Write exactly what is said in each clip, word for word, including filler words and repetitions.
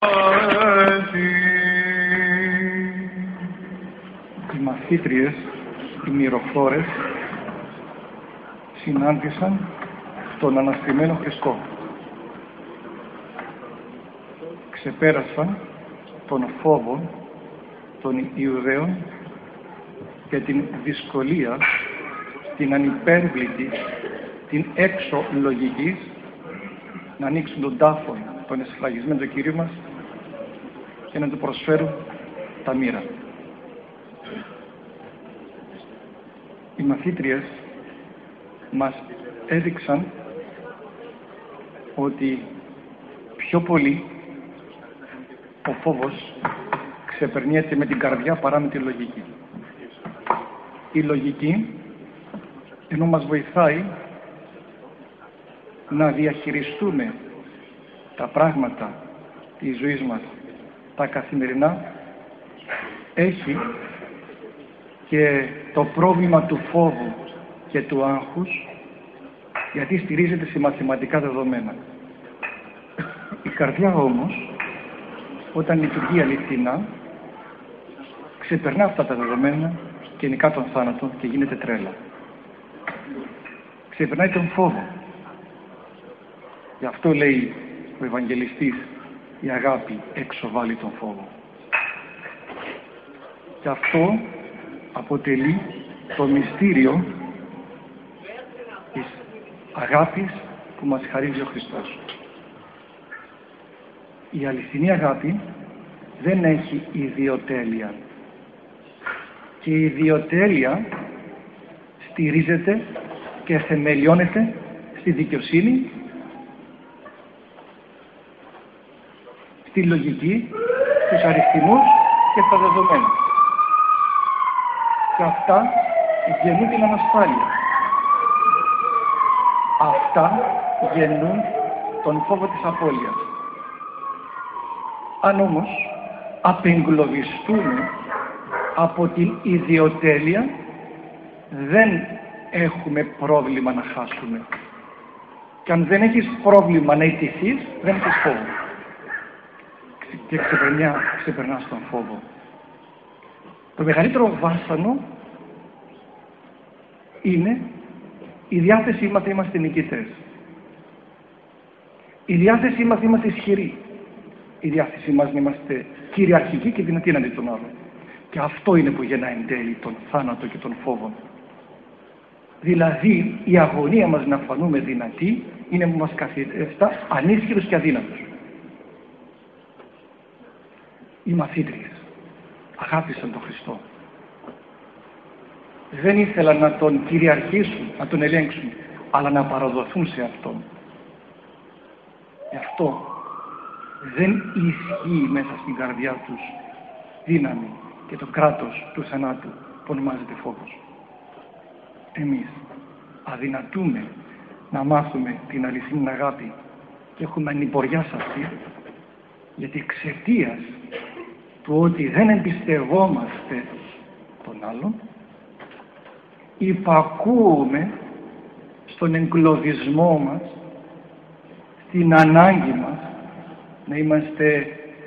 Οι μαθήτριες, οι μυροφόρες, συνάντησαν τον αναστημένο Χριστό. Ξεπέρασαν τον φόβο των Ιουδαίων και την δυσκολία, την ανυπέρβλητη, την έξω λογικής να ανοίξουν τον τάφο των εσφραγισμένων του Κυρίου μας και να του προσφέρουν τα μοίρα. Οι μαθήτριες μας έδειξαν ότι πιο πολύ ο φόβος ξεπερνιέται με την καρδιά παρά με τη λογική. Η λογική, ενώ μας βοηθάει να διαχειριστούμε τα πράγματα της ζωής μας, τα καθημερινά, έχει και το πρόβλημα του φόβου και του άγχους, γιατί στηρίζεται σε μαθηματικά δεδομένα. Η καρδιά όμως, όταν λειτουργεί αληθινά, ξεπερνά αυτά τα δεδομένα και νικά τον θάνατο και γίνεται τρέλα. Ξεπερνάει τον φόβο. Γι' αυτό λέει ο Ευαγγελιστής, η αγάπη εξοβάλλει τον φόβο. Και αυτό αποτελεί το μυστήριο της αγάπης που μας χαρίζει ο Χριστός. Η αληθινή αγάπη δεν έχει ιδιοτέλεια. Και η ιδιοτέλεια στηρίζεται και θεμελιώνεται στη δικαιοσύνη, στη λογική, στους αριθμούς και στα δεδομένα. Και αυτά γεννούν την ανασφάλεια. Αυτά γεννούν τον φόβο της απώλειας. Αν όμως απεγκλωβιστούμε από την ιδιοτέλεια, δεν έχουμε πρόβλημα να χάσουμε. Και αν δεν έχεις πρόβλημα να ιτηθείς, δεν έχεις φόβο. Και ξεπερνά, ξεπερνάς τον φόβο. Το μεγαλύτερο βάσανο είναι η διάθεσή μας να είμαστε νικητές. Η διάθεσή μας να είμαστε ισχυροί. Η διάθεσή μας να είμαστε κυριαρχικοί και δυνατοί εναντί των άλλων. Και αυτό είναι που γεννά εν τέλει τον θάνατο και τον φόβο. Δηλαδή η αγωνία μας να φανούμε δυνατοί είναι που μας καθιστά ανίσχυρους και αδύνατους. Οι μαθήτριες αγάπησαν τον Χριστό. Δεν ήθελαν να τον κυριαρχήσουν, να τον ελέγξουν, αλλά να παραδοθούν σε Αυτόν. Γι' αυτό δεν ισχύει μέσα στην καρδιά τους δύναμη και το κράτος του θανάτου που ονομάζεται φόβος. Εμείς αδυνατούμε να μάθουμε την αληθινή αγάπη και έχουμε ανυποριά σε αυτή, γιατί εξαιτίας του ότι δεν εμπιστευόμαστε τον άλλον, υπακούουμε στον εγκλωβισμό μας, στην ανάγκη μας να είμαστε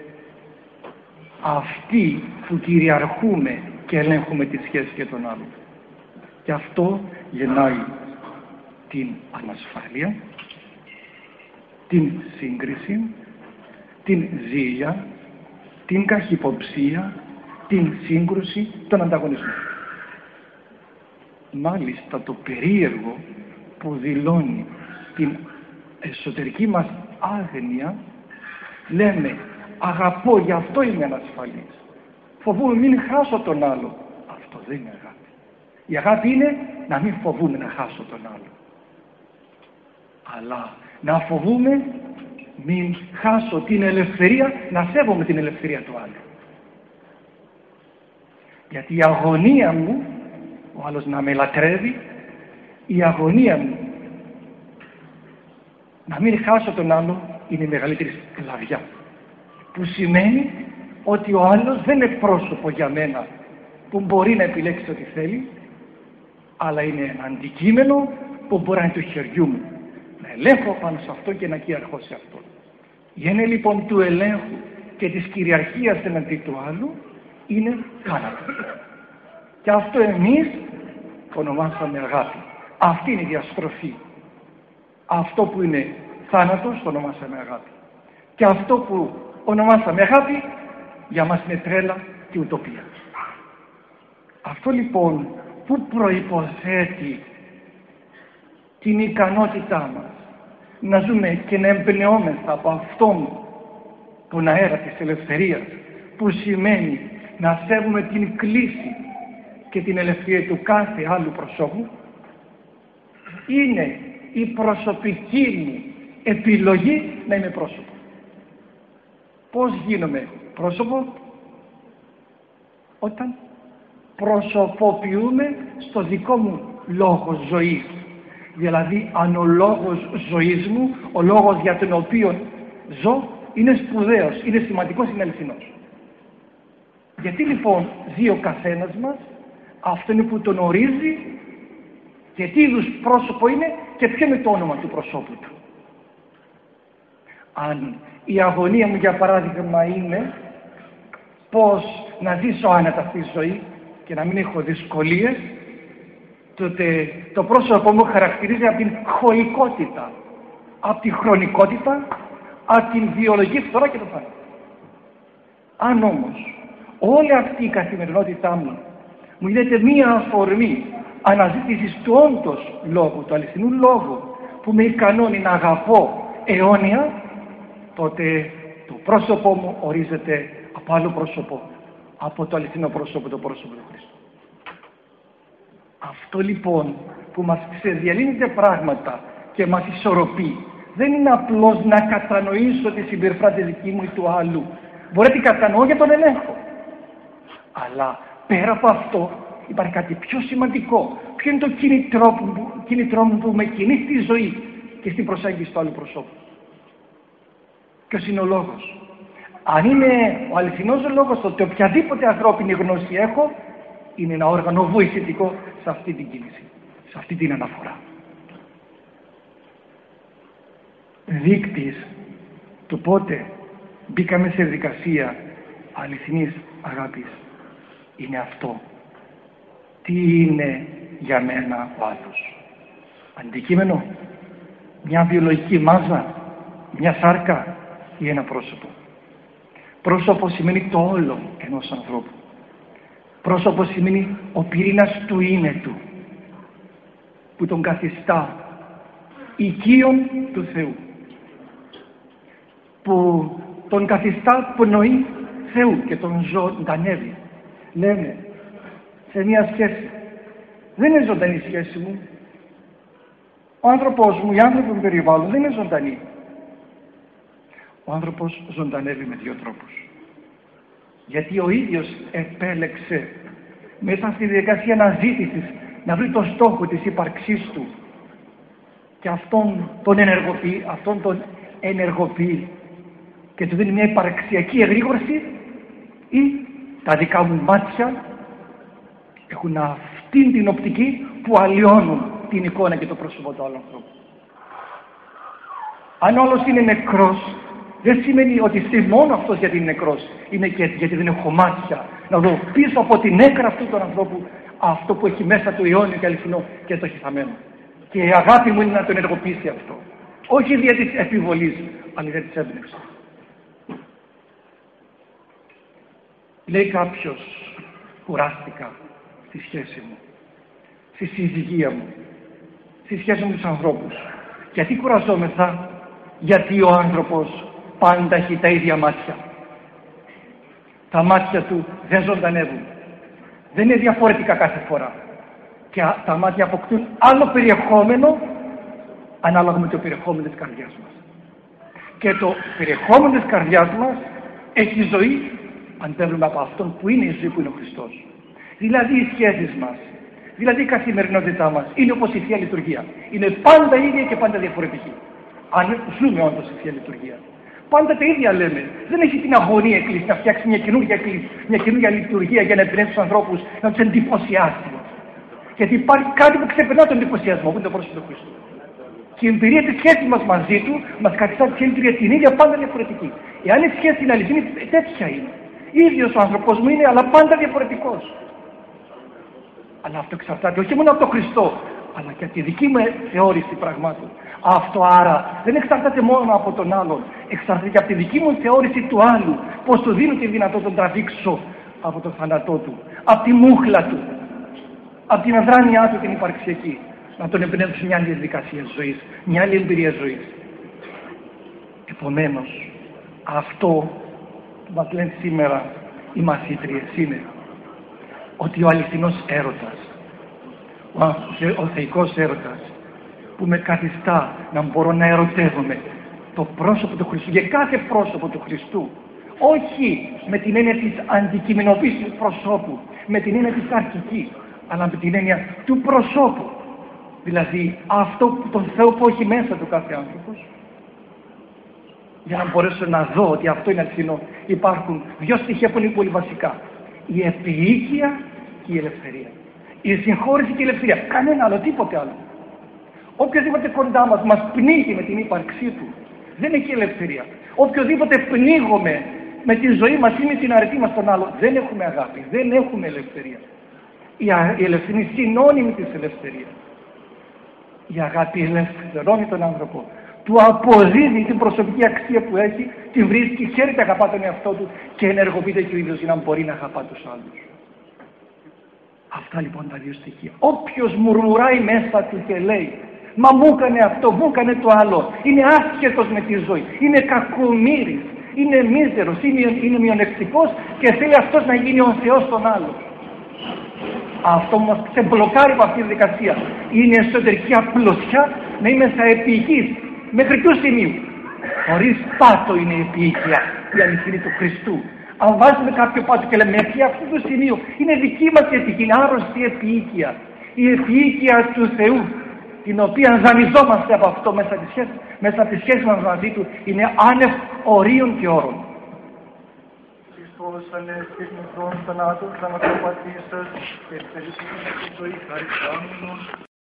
αυτοί που κυριαρχούμε και ελέγχουμε τη σχέση για τον άλλον. Και αυτό γεννάει την ανασφάλεια, την σύγκριση, την ζήλια, την καχυποψία, την σύγκρουση, τον ανταγωνισμό. Μάλιστα το περίεργο που δηλώνει την εσωτερική μας άγνοια, λέμε αγαπώ, γι' αυτό είμαι ανασφαλής. Φοβούμαι μην χάσω τον άλλο. Αυτό δεν είναι αγάπη. Η αγάπη είναι να μην φοβούμε να χάσω τον άλλο. Αλλά να φοβούμε μην χάσω την ελευθερία, να σέβομαι την ελευθερία του άλλου. Γιατί η αγωνία μου, ο άλλος να με λατρεύει, η αγωνία μου να μην χάσω τον άλλο είναι η μεγαλύτερη σκλαβιά. Που σημαίνει ότι ο άλλος δεν είναι πρόσωπο για μένα που μπορεί να επιλέξει ό,τι θέλει, αλλά είναι ένα αντικείμενο που μπορεί να είναι του χεριού μου. Να ελέγχω πάνω σε αυτό και να κυριαρχώ σε αυτό. Η έννοια λοιπόν του ελέγχου και της κυριαρχίας εναντί του άλλου είναι θάνατος. Και αυτό εμείς ονομάσαμε αγάπη. Αυτή είναι η διαστροφή. Αυτό που είναι θάνατος το ονομάσαμε αγάπη. Και αυτό που ονομάσαμε αγάπη για μας είναι τρέλα και ουτοπία. Αυτό λοιπόν που προϋποθέτει την ικανότητά μας να ζούμε και να εμπνεόμεθα από αυτόν τον αέρα της ελευθερίας, που σημαίνει να σέβουμε την κλίση και την ελευθερία του κάθε άλλου προσώπου, είναι η προσωπική μου επιλογή να είμαι πρόσωπο. Πώς γίνομαι πρόσωπο? Όταν προσωποποιούμε στο δικό μου λόγο ζωής. Δηλαδή αν ο λόγος ζωής μου, ο λόγος για τον οποίο ζω, είναι σπουδαίος, είναι σημαντικός, είναι αληθινός. Γιατί λοιπόν ζει ο καθένας μας? Αυτό είναι που τον ορίζει και τι είδους πρόσωπο είναι και ποιο είναι το όνομα του προσώπου του. Αν η αγωνία μου για παράδειγμα είναι πώς να ζήσω άνετα αυτή τη ζωή και να μην έχω δυσκολίες, τότε το πρόσωπο μου χαρακτηρίζει από την χωικότητα, από τη χρονικότητα, από την βιολογική φθορά και το θάνατο. Αν όμως όλη αυτή η καθημερινότητά μου μου γίνεται μία αφορμή αναζήτησης του όντως λόγου, του αληθινού λόγου που με ικανώνει να αγαπώ αιώνια, τότε το πρόσωπό μου ορίζεται από άλλο πρόσωπο, από το αληθινό πρόσωπο, το πρόσωπο του Χριστού. Αυτό λοιπόν που μας ξεδιαλύνεται πράγματα και μας ισορροπεί δεν είναι απλώς να κατανοήσω τη συμπεριφορά τη δική μου ή του άλλου. Μπορεί να την κατανοώ για τον ελέγχο. Αλλά πέρα από αυτό υπάρχει κάτι πιο σημαντικό. Ποιο είναι το κίνητρό μου, κίνητρό μου που με κινεί στη ζωή και στην προσέγγιση του άλλου προσώπου? Ποιος είναι ο λόγος? Αν είναι ο αληθινός λόγος, τότε οποιαδήποτε ανθρώπινη γνώση έχω είναι ένα όργανο βοηθητικό σε αυτή την κίνηση, σε αυτή την αναφορά. Δείκτης του πότε μπήκαμε σε δικασία αληθινής αγάπης είναι αυτό. Τι είναι για μένα ο άλλος? Αντικείμενο, μια βιολογική μάζα, μια σάρκα ή ένα πρόσωπο? Πρόσωπο σημαίνει το όλο ενός ανθρώπου. Πρόσωπο σημαίνει ο πυρήνας του είναι του, που τον καθιστά οικείον του Θεού, που τον καθιστά πνοή Θεού και τον ζωντανεύει. Λέμε σε μια σχέση, δεν είναι ζωντανή η σχέση μου, ο άνθρωπος μου, οι άνθρωποι που με περιβάλλουν δεν είναι ζωντανοί. Ο άνθρωπος ζωντανεύει με δύο τρόπους. Γιατί ο ίδιος επέλεξε μέσα στη διαδικασία αναζήτησης να βρει το στόχο της ύπαρξής του και αυτόν τον ενεργοποιεί, αυτόν τον ενεργοποιεί και του δίνει μια υπαρξιακή εγρήγορση, ή τα δικά μου μάτια έχουν αυτήν την οπτική που αλλοιώνουν την εικόνα και το πρόσωπο του άλλου ανθρώπου. Αν όλος είναι νεκρός, δεν σημαίνει ότι είσαι μόνο αυτός γιατί είναι νεκρός. Είναι και γιατί δεν έχω μάτια να δω πίσω από την νέκρα αυτού του ανθρώπου αυτό που έχει μέσα του αιώνιο και αληθινό και το έχει θαμένο. Και η αγάπη μου είναι να τον ενεργοποιήσει αυτό. Όχι δια της επιβολής, αλλά δια της έμπνευσης. Λέει κάποιος, κουράστηκα στη σχέση μου, στη συζυγία μου, στη σχέση μου με τους ανθρώπους. Γιατί κουραζόμεθα? Γιατί ο άνθρωπος πάντα έχει τα ίδια μάτια. Τα μάτια του δεν ζωντανεύουν. Δεν είναι διαφορετικά κάθε φορά. Και τα μάτια αποκτούν άλλο περιεχόμενο ανάλογα με το περιεχόμενο της καρδιάς μας. Και το περιεχόμενο της καρδιάς μας έχει ζωή αν παίρνουμε από αυτόν που είναι η ζωή, που είναι ο Χριστός. Δηλαδή οι σχέσεις μας, δηλαδή η καθημερινότητά μας είναι όπως η Θεία Λειτουργία. Είναι πάντα ίδια και πάντα διαφορετική. Αν ζούμε όντως η Θεία Λειτουργία. Πάντα τα ίδια λέμε. Δεν έχει την αγωνία Εκκλησία να φτιάξει μια καινούργια, μια καινούργια λειτουργία για να εμπνεύσει τους ανθρώπους, να τους εντυπωσιάσει. Γιατί υπάρχει κάτι που ξεπερνά τον εντυπωσιασμό, που είναι το πρόσωπο του Χριστού. Και η εμπειρία της σχέσης μας μαζί του μας καθιστά τη λειτουργία την ίδια, πάντα διαφορετική. Εάν η σχέση είναι αληθινή, τέτοια είναι. Ίδιος ο άνθρωπος μου είναι, αλλά πάντα διαφορετικός. Αλλά αυτό εξαρτάται όχι μόνο από τον Χριστό, αλλά και από τη δική μου θεώρηση πραγμάτων. Αυτό άρα δεν εξαρτάται μόνο από τον άλλον, εξαρτάται και από τη δική μου θεώρηση του άλλου. Πώς του δίνω τη δυνατότητα να τον τραβήξω από τον θάνατό του, από τη μούχλα του, από την αδράνειά του την υπαρξιακή. Να τον εμπνεύσω μια άλλη διαδικασία ζωής, μια άλλη εμπειρία ζωής. Επομένως, αυτό που μας λένε σήμερα οι μαθήτριες είναι ότι ο αληθινός έρωτας, ο, ο θεϊκός έρωτας που με καθιστά να μπορώ να ερωτεύομαι το πρόσωπο του Χριστού και κάθε πρόσωπο του Χριστού, όχι με την έννοια της αντικειμενοποίησης του προσώπου, με την έννοια της αρχικής, αλλά με την έννοια του προσώπου. Δηλαδή αυτό που τον Θεό που έχει μέσα του κάθε άνθρωπος. Για να μπορέσω να δω ότι αυτό είναι αληθινό, υπάρχουν δύο στοιχεία που είναι πολύ βασικά. Η επίοικια και η ελευθερία. Η συγχώρεση και η ελευθερία. Κανένα άλλο, τίποτε άλλο. Οποιοδήποτε κοντά μας μας πνίγει με την ύπαρξή του, δεν έχει ελευθερία. Οποιοδήποτε πνίγουμε με τη ζωή μας ή με την αρετή μας τον άλλο, δεν έχουμε αγάπη, δεν έχουμε ελευθερία. Η, α... η ελευθερία είναι συνώνυμη της ελευθερίας. Η αγάπη ελευθερώνει τον άνθρωπο. Του αποδίδει την προσωπική αξία που έχει, τη βρίσκει, χαίρεται, αγαπά τον εαυτό του και ενεργοποιείται και ο ίδιος για να μπορεί να αγαπά τους άλλους. Αυτά λοιπόν τα δύο στοιχεία. Όποιος μουρμουράει μέσα του και λέει «Μα μου έκανε αυτό, μου έκανε το άλλο», είναι άσχετος με τη ζωή, είναι κακομοίρης, είναι μίζερος, είναι, είναι μειονεκτικός και θέλει αυτός να γίνει ο Θεός στον άλλο. Αυτό που μας ξεμπλοκάρει από αυτή τη δικασία είναι εσωτερική απλωσιά, να είμαι στα επίοικης. Μέχρι ποιου σημείου? Χωρίς πάτο είναι η επίοικια, η αληθινή του Χριστού. Αν βάζουμε κάποιο πάτο και λέμε μέχρι αυτού του σημείου, είναι δική μας η επίοικια, είναι άρρωστη επίοικια. Η επίοικια του Θεού, την οποία δανειζόμαστε από αυτό μέσα από τη σχέση, μέσα από τη σχέση μας μαζί του, είναι άνευ ορίων και όρων. Χριστός ανέστης μικρών θανάτων, θανατοπατήσας και εξελίσσοντας τη ζωή χαριστάμενος.